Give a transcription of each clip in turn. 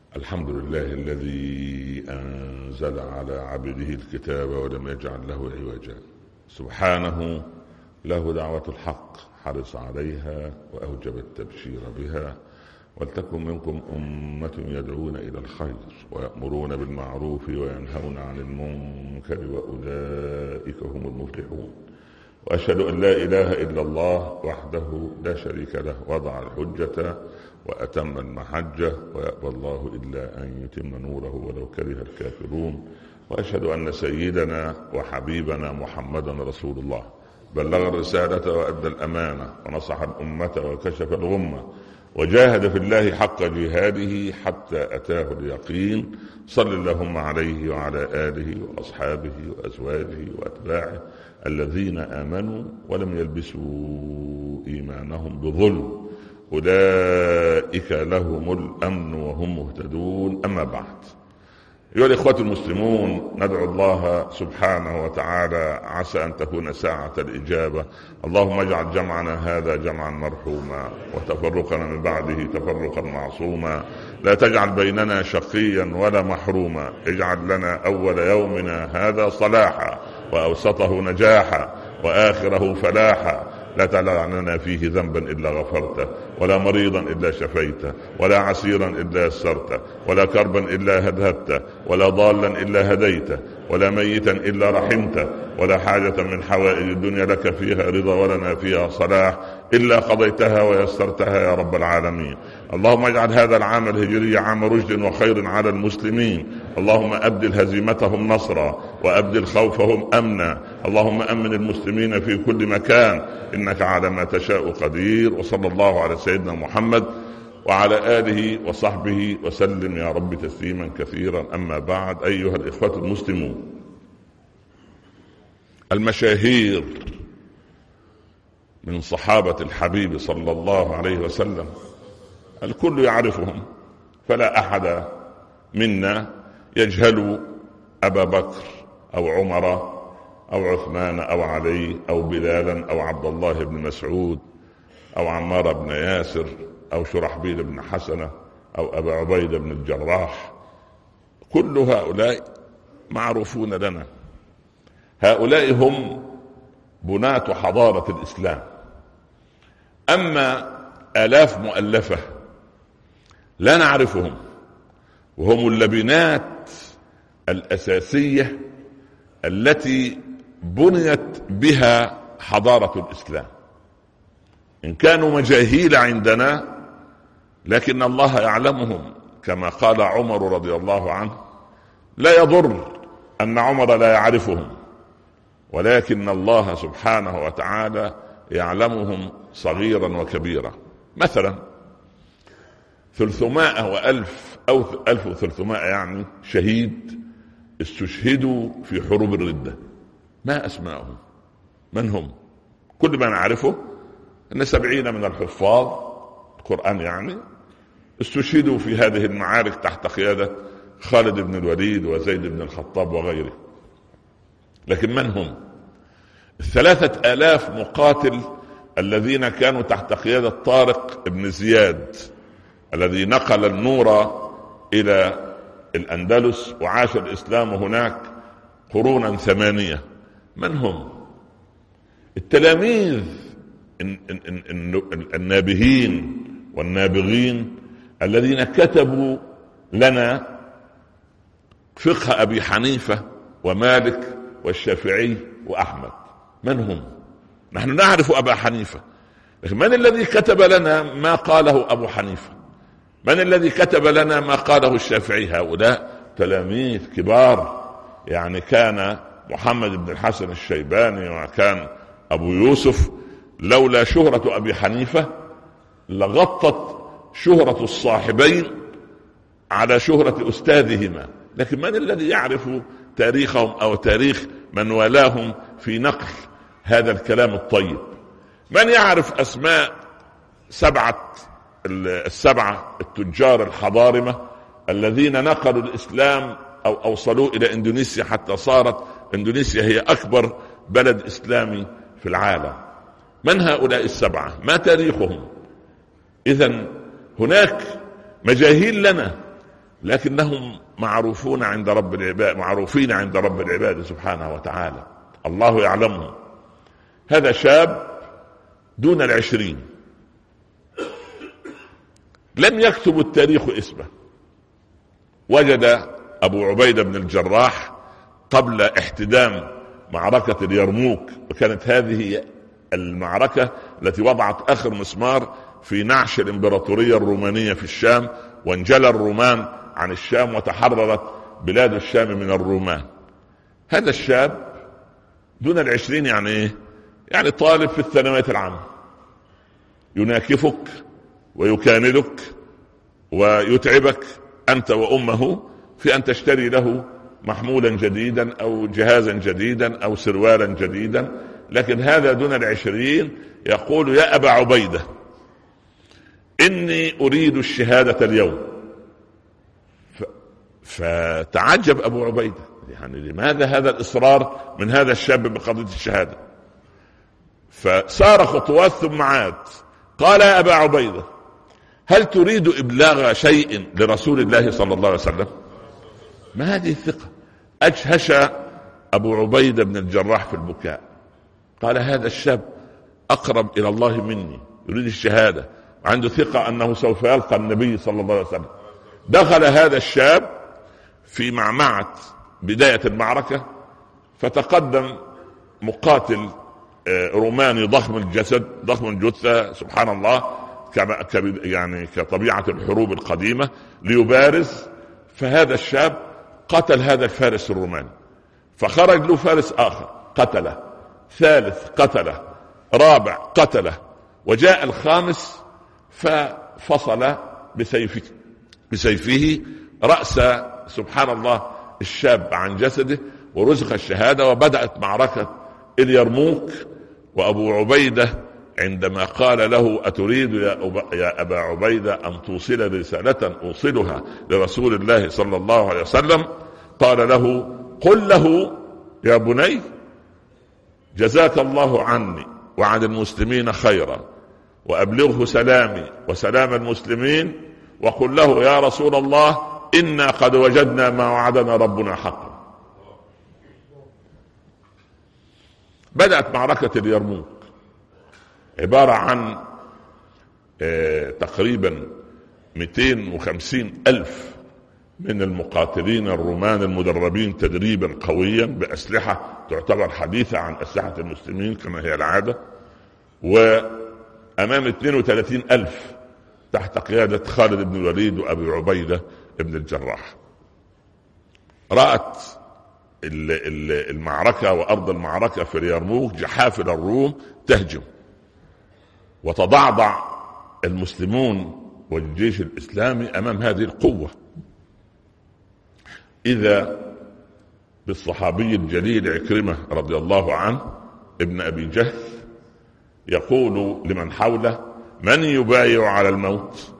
الحمد لله الذي أنزل على عبده الكتاب ولم يجعل له عوجا. سبحانه له دعوة الحق، حرص عليها وأوجب التبشير بها. ولتكن منكم أمة يدعون إلى الخير ويأمرون بالمعروف وينهون عن المنكر وأولئك هم المفلحون. وأشهد أن لا إله إلا الله وحده لا شريك له، وضع الحجة وأتم المحجة، ويأبى الله إلا أن يتم نوره ولو كره الكافرون. وأشهد أن سيدنا وحبيبنا محمدا رسول الله، بلغ الرسالة وأدى الأمانة ونصح الأمة وكشف الغمة، وجاهد في الله حق جهاده حتى أتاه اليقين. صل اللهم عليه وعلى آله وأصحابه وأزواجه وأتباعه الذين آمنوا ولم يلبسوا إيمانهم بظلم، أولئك لهم الأمن وهم مهتدون. أما بعد، أيها الإخوة المسلمون، ندعو الله سبحانه وتعالى عسى أن تكون ساعة الإجابة. اللهم اجعل جمعنا هذا جمعا مرحوما وتفرقنا من بعده تفرقا معصوما. لا تجعل بيننا شقيا ولا محروما. اجعل لنا أول يومنا هذا صلاحا، وأوسطه نجاحا، وآخره فلاحا. لا تدع لنا فيه ذنبا إلا غفرته، ولا مريضا إلا شفيته، ولا عسيرا إلا يسرته، ولا كربا إلا هدهبته، ولا ضالا إلا هديته، ولا ميتا إلا رحمته، ولا حاجة من حوائج الدنيا لك فيها رضا ولنا فيها صلاح إلا قضيتها ويسرتها يا رب العالمين. اللهم اجعل هذا العام الهجري عام رشد وخير على المسلمين. اللهم أبدل هزيمتهم نصرا وأبدل خوفهم أمنا. اللهم أمن المسلمين في كل مكان، إنك على ما تشاء قدير. وصلى الله على سيدنا محمد وعلى آله وصحبه وسلم يا رب تسليما كثيرا. أما بعد، أيها الإخوة المسلمون، المشاهير من صحابة الحبيب صلى الله عليه وسلم الكل يعرفهم، فلا أحد منا يجهل أبا بكر أو عمر أو عثمان أو علي أو بلالا أو عبد الله بن مسعود أو عمار بن ياسر أو شرحبيل بن حسنة أو أبا عبيدة بن الجراح. كل هؤلاء معروفون لنا. هؤلاء هم بناة حضارة الإسلام. أما آلاف مؤلفة لا نعرفهم، وهم اللبنات الأساسية التي بنيت بها حضارة الإسلام. إن كانوا مجاهيل عندنا، لكن الله يعلمهم، كما قال عمر رضي الله عنه: لا يضر أن عمر لا يعرفهم، ولكن الله سبحانه وتعالى يعلمهم صغيرا وكبيرا. مثلا 300 وألف أو 1300 يعني شهيد استشهدوا في حروب الردة. ما أسماءهم؟ من هم؟ كل ما نعرفه أن 70 من الحفاظ القرآن يعني استشهدوا في هذه المعارك تحت قيادة خالد بن الوليد وزيد بن الخطاب وغيره. لكن من هم 3000 مقاتل الذين كانوا تحت قيادة طارق بن زياد الذي نقل النور إلى الأندلس وعاش الإسلام هناك قرونا 8؟ من هم التلاميذ النابهين والنابغين الذين كتبوا لنا فقه أبي حنيفة ومالك والشافعي وأحمد؟ من هم؟ نحن نعرف أبا حنيفة، لكن من الذي كتب لنا ما قاله أبو حنيفة؟ من الذي كتب لنا ما قاله الشافعي؟ هؤلاء تلاميذ كبار. يعني كان محمد بن الحسن الشيباني وكان أبو يوسف، لولا شهرة أبي حنيفة لغطت شهرة الصاحبين على شهرة أستاذهما. لكن من الذي يعرف تاريخهم أو تاريخ من والاهم في نقل هذا الكلام الطيب؟ من يعرف أسماء السبعة التجار الحضارمة الذين نقلوا الإسلام أو أوصلوا إلى إندونيسيا حتى صارت إندونيسيا هي أكبر بلد إسلامي في العالم؟ من هؤلاء السبعة؟ ما تاريخهم؟ إذن هناك مجاهيل لنا لكنهم معروفين عند رب العباد سبحانه وتعالى، الله يعلمهم. هذا شاب دون 20، لم يكتب التاريخ اسمه. وجد أبو عبيدة بن الجراح قبل احتدام معركة اليرموك، وكانت هذه المعركة التي وضعت آخر مسمار في نعش الإمبراطورية الرومانية في الشام، وانجلى الرومان عن الشام وتحررت بلاد الشام من الرومان. هذا الشاب دون 20 يعني ايه؟ يعني طالب في الثانوية العامة، يناكفك ويكاملك ويتعبك أنت وأمه في أن تشتري له محمولا جديدا أو جهازا جديدا أو سروالا جديدا. لكن هذا دون 20 يقول: يا أبا عبيدة، إني أريد الشهادة اليوم. فتعجب أبو عبيدة، يعني لماذا هذا الإصرار من هذا الشاب بقضية الشهادة؟ فسار خطوات ثم عاد قال: يا أبا عبيدة، هل تريد إبلاغ شيء لرسول الله صلى الله عليه وسلم؟ ما هذه الثقة؟ أجهش أبو عبيدة بن الجراح في البكاء. قال: هذا الشاب أقرب إلى الله مني، يريد الشهادة وعنده ثقة أنه سوف يلقى النبي صلى الله عليه وسلم. دخل هذا الشاب في معمعة بداية المعركة، فتقدم مقاتل روماني ضخم الجسد ضخم الجثة، سبحان الله، يعني كطبيعة الحروب القديمة، ليبارز. فهذا الشاب قتل هذا الفارس الروماني، فخرج له فارس آخر قتله، ثالث قتله، رابع قتله، وجاء الخامس ففصل بسيفه رأس سبحان الله الشاب عن جسده، ورزق الشهادة. وبدأت معركة اليرموك. وأبو عبيدة عندما قال له: أتريد يا أبا عبيدة أن توصل رسالة أوصلها لرسول الله صلى الله عليه وسلم؟ قال له: قل له يا بني جزاك الله عني وعن المسلمين خيرا، وأبلغه سلامي وسلام المسلمين، وقل له: يا رسول الله، إنا قد وجدنا ما وعدنا ربنا حقا. بدأت معركة اليرموك، عبارة عن تقريبا 250,000 من المقاتلين الرومان المدربين تدريبا قويا بأسلحة تعتبر حديثة عن أسلحة المسلمين كما هي العادة، وأمام 32,000 تحت قيادة خالد بن الوليد وأبي عبيدة بن الجراح. رأت المعركة وأرض المعركة في اليرموك جحافل الروم تهجم، وتضعضع المسلمون والجيش الإسلامي أمام هذه القوة. إذا بالصحابي الجليل عكرمة رضي الله عنه ابن أبي جهل يقول لمن حوله: من يبايع على الموت؟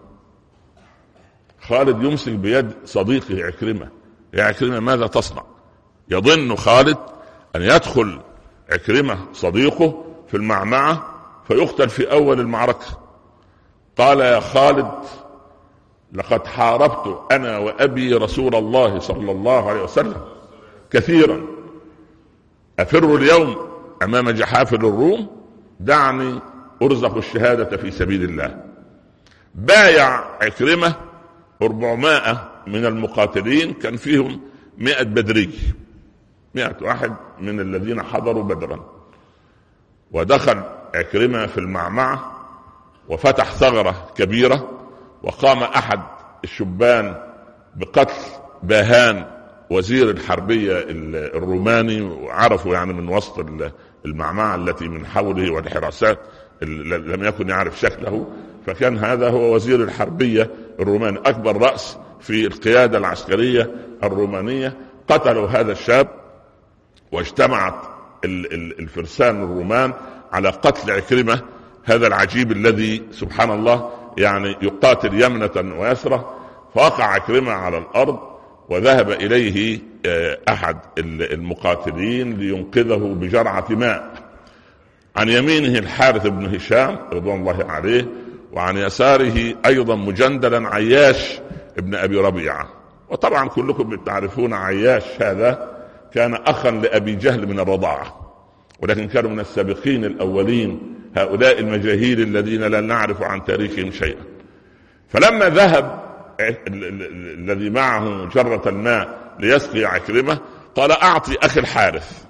خالد يمسك بيد صديقه عكرمة: يا عكرمة ماذا تصنع؟ يظن خالد أن يدخل عكرمة صديقه في المعمعة فيقتل في أول المعركة. قال: يا خالد، لقد حاربت أنا وأبي رسول الله صلى الله عليه وسلم كثيرا، أفر اليوم أمام جحافل الروم؟ دعني أرزق الشهادة في سبيل الله. بايع عكرمة 400 من المقاتلين، كان فيهم 100 بدري، 100 واحد من الذين حضروا بدرا. ودخل عكرمة في المعمعة وفتح ثغرة كبيرة، وقام أحد الشبان بقتل باهان وزير الحربية الروماني، وعرفوا يعني من وسط المعمعة التي من حوله والحراسات لم يكن يعرف شكله، فكان هذا هو وزير الحربية الروماني، أكبر رأس في القيادة العسكرية الرومانية. قتلوا هذا الشاب، واجتمعت الفرسان الرومان على قتل عكرمة هذا العجيب الذي سبحان الله يعني يقاتل يمنة ويسرة. فوقع عكرمة على الأرض، وذهب إليه أحد المقاتلين لينقذه بجرعة ماء. عن يمينه الحارث بن هشام رضوان الله عليه، وعن يساره أيضا مجندلا عياش ابن أبي ربيعة. وطبعا كلكم تعرفون عياش هذا كان أخا لأبي جهل من الرضاعة، ولكن كانوا من السابقين الأولين، هؤلاء المجاهيل الذين لا نعرف عن تاريخهم شيئا. فلما ذهب الذي معه جرة الماء ليسقي عكرمة قال أعطي أخي الحارث،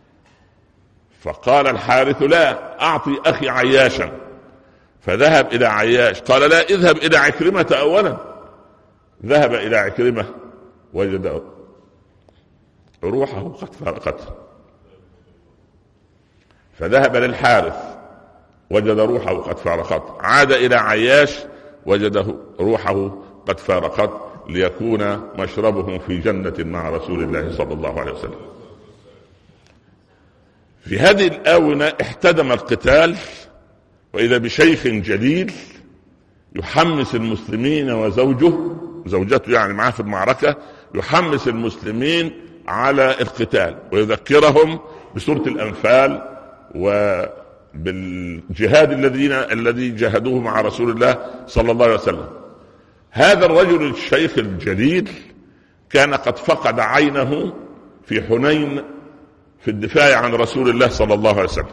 فقال الحارث لا، أعطي أخي عياشا. فذهب إلى عياش قال لا، اذهب إلى عكرمة أولا. ذهب إلى عكرمة وجد روحه قد فارقته، فذهب للحارث وجد روحه قد فارقته، عاد إلى عياش وجده روحه قد فارقت، ليكون مشربهم في جنة مع رسول الله صلى الله عليه وسلم. في هذه الآونة احتدم القتال، وإذا بشيخ جليل يحمس المسلمين زوجته يعني معاه في المعركة، يحمس المسلمين على القتال ويذكرهم بسورة الأنفال وبالجهاد الذي جاهدوه مع رسول الله صلى الله عليه وسلم. هذا الرجل الشيخ الجليل كان قد فقد عينه في حنين في الدفاع عن رسول الله صلى الله عليه وسلم،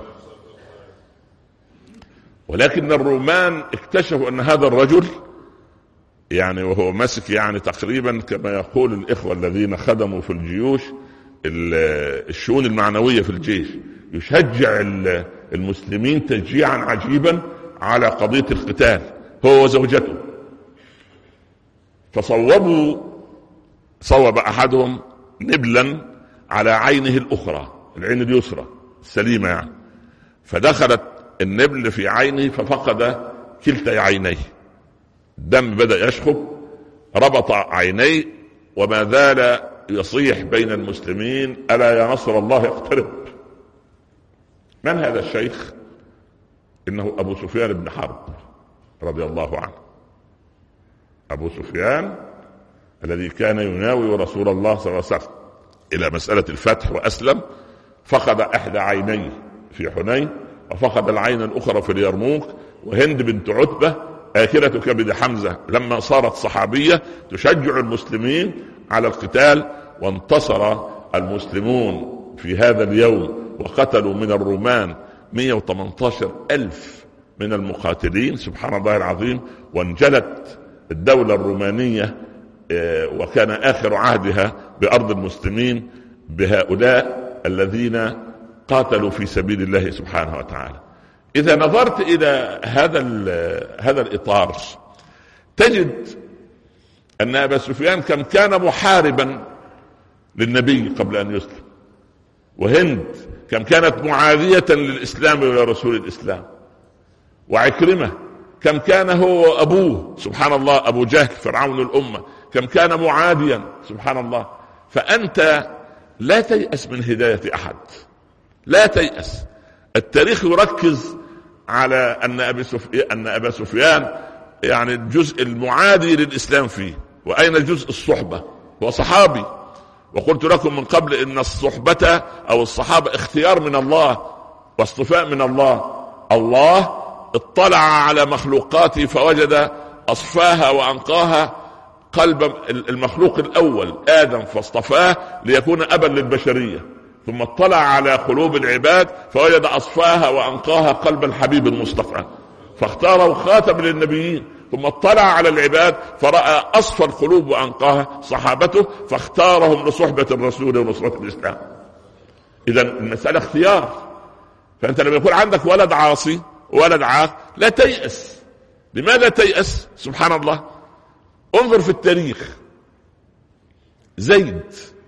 ولكن الرومان اكتشفوا أن هذا الرجل يعني وهو ماسك يعني تقريبا كما يقول الإخوة الذين خدموا في الجيوش الشؤون المعنوية في الجيش، يشجع المسلمين تشجيعا عجيبا على قضية القتال هو وزوجته. صوب أحدهم نبلا على عينه الأخرى، العين اليسرى السليمة يعني، فدخلت النبل في عينه ففقد كلتا عينيه، الدم بدأ يشخب، ربط عينيه وما زال يصيح بين المسلمين ألا يا نصر الله يقترب. من هذا الشيخ؟ إنه أبو سفيان بن حرب رضي الله عنه. أبو سفيان الذي كان يناوي رسول الله صلى الله عليه وسلم إلى مسألة الفتح وأسلم، فقد إحدى عينيه في حنين وفقد العين الأخرى في اليرموك. وهند بنت عتبة آكلة كبد حمزة لما صارت صحابية تشجع المسلمين على القتال، وانتصر المسلمون في هذا اليوم وقتلوا من الرومان 118,000 من المقاتلين، سبحان الله العظيم. وانجلت الدولة الرومانية وكان آخر عهدها بأرض المسلمين بهؤلاء الذين قاتلوا في سبيل الله سبحانه وتعالى. إذا نظرت إلى هذا الإطار تجد أن أبا سفيان كان محاربا للنبي قبل أن يسلم، وهند كانت معادية للإسلام ولرسول الإسلام، وعكرمة كان هو أبوه سبحان الله أبو جهل فرعون الأمة كان معاديا سبحان الله. فأنت لا تيأس من هداية أحد، لا تيأس. التاريخ يركز على أن أبا سفيان يعني الجزء المعادي للإسلام فيه، وأين الجزء الصحبة؟ هو صحابي، وقلت لكم من قبل إن الصحبة أو الصحابة اختيار من الله واصطفاء من الله. الله اطلع على مخلوقاته فوجد أصفاها وأنقاها قلب المخلوق الأول آدم فاصطفاه ليكون أبا للبشرية، ثم اطلع على قلوب العباد فوجد أصفاها وأنقاها قلب الحبيب المصطفى فاختاره خاتم للنبيين، ثم اطلع على العباد فرأى أصفى القلوب وأنقاها صحابته فاختارهم لصحبة الرسول ونصرة الإسلام. إذا المسألة اختيار. فأنت لما يكون عندك ولد عاصي ولد عاق لا تيأس. لماذا تيأس؟ سبحان الله. انظر في التاريخ، زيد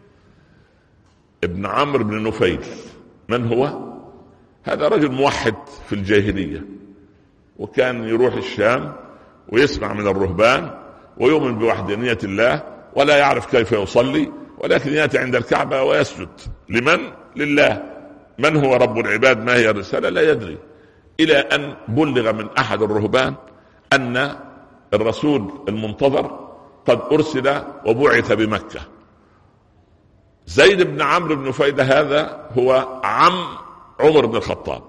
ابن عمرو بن نفيل من هو؟ هذا رجل موحد في الجاهلية، وكان يروح الشام ويسمع من الرهبان ويؤمن بوحدانية الله ولا يعرف كيف يصلي، ولكن يأتي عند الكعبة ويسجد لمن؟ لله. من هو رب العباد؟ ما هي الرسالة؟ لا يدري، إلى أن بلغ من أحد الرهبان أن الرسول المنتظر قد أرسل وبعث بمكة. زيد بن عمرو بن نفيل هذا هو عم عمر بن الخطاب،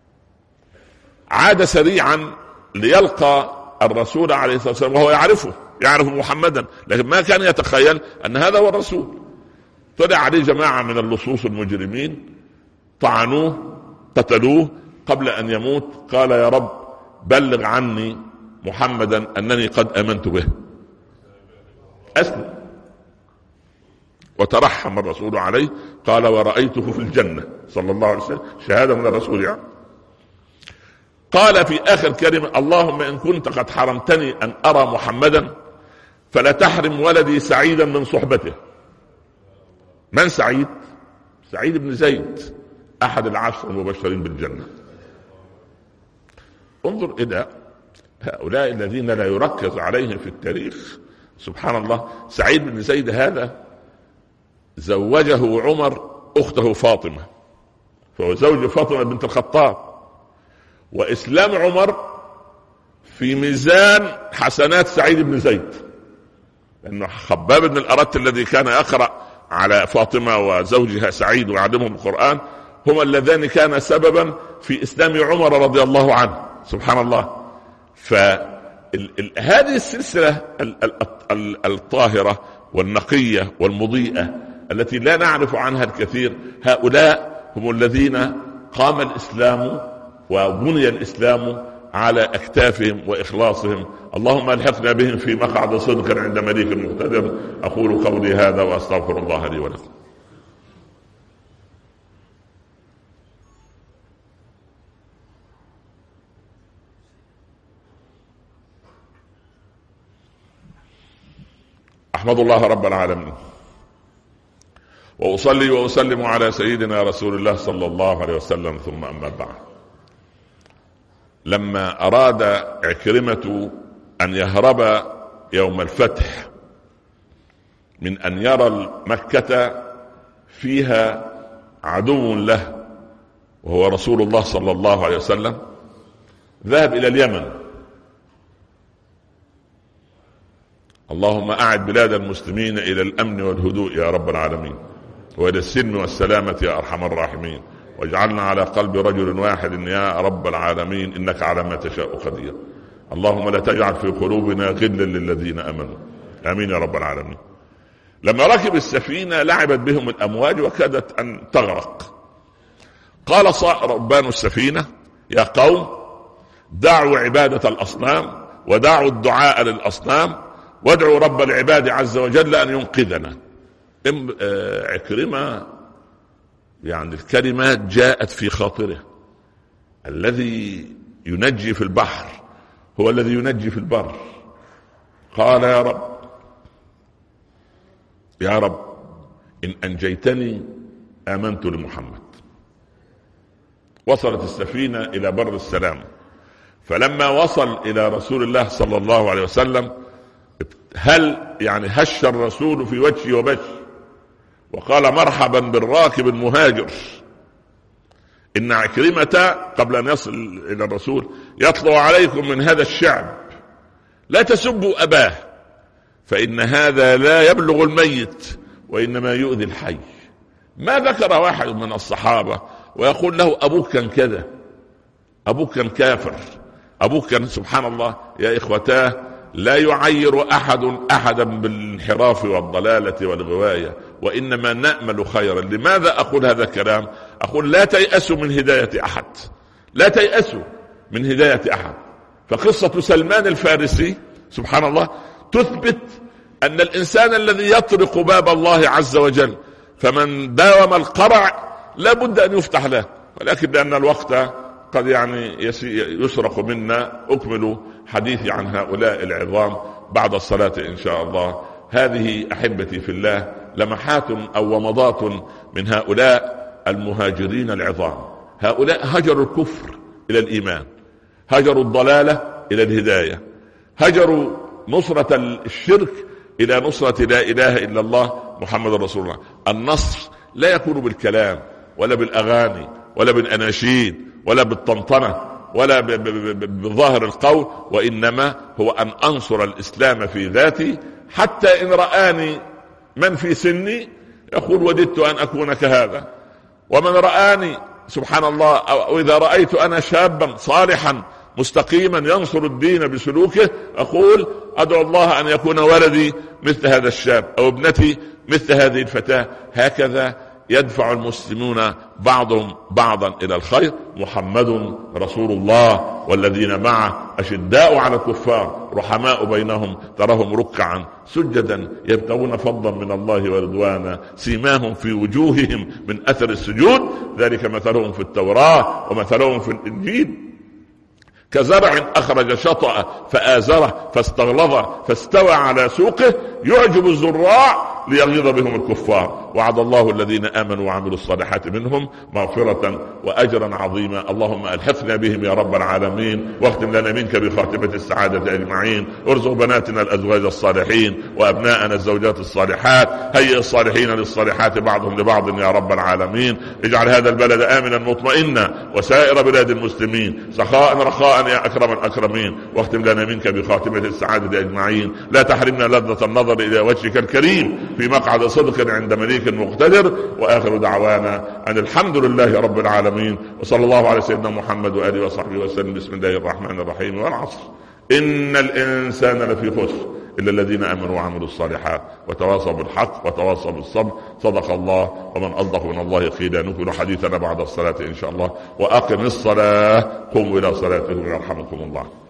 عاد سريعا ليلقى الرسول عليه الصلاة والسلام وهو يعرفه يعرف محمدا، لكن ما كان يتخيل أن هذا هو الرسول. طلع عليه جماعة من اللصوص المجرمين، طعنوه قتلوه. قبل أن يموت قال يا رب بلغ عني محمدا أنني قد آمنت به، أسلم. وترحم الرسول عليه، قال ورأيته في الجنة صلى الله عليه وسلم، شهادة من الرسول يعني. قال في آخر كلمة اللهم إن كنت قد حرمتني أن أرى محمدا فلا تحرم ولدي سعيدا من صحبته. من سعيد؟ سعيد بن زيد أحد العشر المبشرين بالجنة. انظر إلى هؤلاء الذين لا يركز عليهم في التاريخ. سبحان الله، سعيد بن زيد هذا زوجه عمر أخته فاطمة، فهو زوج فاطمة بنت الخطاب، وإسلام عمر في ميزان حسنات سعيد بن زيد، لأنه خباب بن الأرت الذي كان يقرأ على فاطمة وزوجها سعيد ويعلمهم القرآن هما اللذان كان سببا في إسلام عمر رضي الله عنه. سبحان الله. فهذه السلسلة الطاهرة والنقية والمضيئة التي لا نعرف عنها الكثير، هؤلاء هم الذين قام الإسلام وبني الإسلام على أكتافهم وإخلاصهم. اللهم الحقنا بهم في مقعد صدق عند مليك مقتدر. أقول قولي هذا وأستغفر الله لي ولكم. أحمد الله رب العالمين، وأصلي وأسلم على سيدنا رسول الله صلى الله عليه وسلم، ثم أما بعد. لما أراد عكرمة أن يهرب يوم الفتح من أن يرى مكة فيها عدو له وهو رسول الله صلى الله عليه وسلم، ذهب إلى اليمن. اللهم أعد بلاد المسلمين إلى الأمن والهدوء يا رب العالمين، وإلى السلم والسلامة يا أرحم الراحمين، واجعلنا على قلب رجل واحد يا رب العالمين، إنك على ما تشاء قدير. اللهم لا تجعل في قلوبنا غلا للذين آمنوا، آمين يا رب العالمين. لما ركب السفينة لعبت بهم الأمواج وكادت أن تغرق. قال ربان السفينة يا قوم دعوا عبادة الأصنام ودعوا الدعاء للأصنام وادعوا رب العباد عز وجل أن ينقذنا. عكرمة يعني الكلمات جاءت في خاطره. الذي ينجي في البحر هو الذي ينجي في البر. قال يا رب إن أنجيتني آمنت لمحمد. وصلت السفينة إلى بر السلام. فلما وصل إلى رسول الله صلى الله عليه وسلم هش الرسول في وجهه وبشه وقال مرحبا بالراكب المهاجر. إن عكرمة قبل أن يصل إلى الرسول يطلع عليكم من هذا الشعب لا تسبوا أباه فإن هذا لا يبلغ الميت وإنما يؤذي الحي. ما ذكر واحد من الصحابة ويقول له أبوك كان كذا، أبوك كان كافر، أبوك كان. سبحان الله يا إخوتاه، لا يعير أحدا بالانحراف والضلالة والغواية، وإنما نأمل خيرا. لماذا أقول هذا الكلام؟ أقول لا تيأسوا من هداية أحد، لا تيأسوا من هداية أحد. فقصة سلمان الفارسي سبحان الله تثبت أن الإنسان الذي يطرق باب الله عز وجل فمن داوم القرع لا بد أن يفتح له، ولكن لأن الوقت قد يسرق منا أكمل حديثي عن هؤلاء العظام بعد الصلاة إن شاء الله. هذه أحبتي في الله لمحات أو ومضات من هؤلاء المهاجرين العظام. هؤلاء هجروا الكفر إلى الإيمان، هجروا الضلالة إلى الهداية، هجروا نصرة الشرك إلى نصرة لا إله إلا الله محمد رسول الله. النصر لا يكون بالكلام ولا بالأغاني ولا بالأناشيد ولا بالطنطنة ولا بظاهر القول، وإنما هو أن أنصر الإسلام في ذاتي، حتى إن رآني من في سني يقول وددت أن أكون كهذا، ومن رآني سبحان الله أو إذا رأيت أنا شابا صالحا مستقيما ينصر الدين بسلوكه، أقول أدعو الله أن يكون ولدي مثل هذا الشاب أو ابنتي مثل هذه الفتاة. هكذا يدفع المسلمون بعضهم بعضا إلى الخير. محمد رسول الله والذين معه أشداء على الكفار رحماء بينهم تراهم ركعا سجدا يبتغون فضلا من الله ورضوانا سيماهم في وجوههم من أثر السجود ذلك مثلهم في التوراة ومثلهم في الإنجيل كزرع أخرج شطأه فآزره فاستغلظ فاستوى على سوقه يعجب الزراع ليغيظ بهم الكفار. وعد الله الذين آمنوا وعملوا الصالحات منهم مغفرة وأجرا عظيما. اللهم ألحقنا بهم يا رب العالمين، واختم لنا منك بخاتمة السعادة أجمعين. ارزق بناتنا الأزواج الصالحين وأبناءنا الزوجات الصالحات. هيئ الصالحين للصالحات بعضهم لبعض يا رب العالمين. اجعل هذا البلد آمنا مطمئنا وسائر بلاد المسلمين سخاء رخاء يا أكرم الأكرمين. واختم لنا منك بخاتمة السعادة أجمعين. لا تحرمنا لذة النظر إلى وجهك الكريم في مقعد صدق عند مليك مقتدر. وآخر دعوانا أن الحمد لله رب العالمين، وصلى الله على سيدنا محمد وآله وصحبه وسلم. بسم الله الرحمن الرحيم. والعصر إن الإنسان لفي خسر إلا الذين آمنوا وعملوا الصالحات وتواصوا بالحق وتواصوا بالصبر. صدق الله ومن أصدق من الله قيلا. نكمل حديثنا بعد الصلاة إن شاء الله. وأقم الصلاة قوموا إلى صلاتكم يرحمكم الله.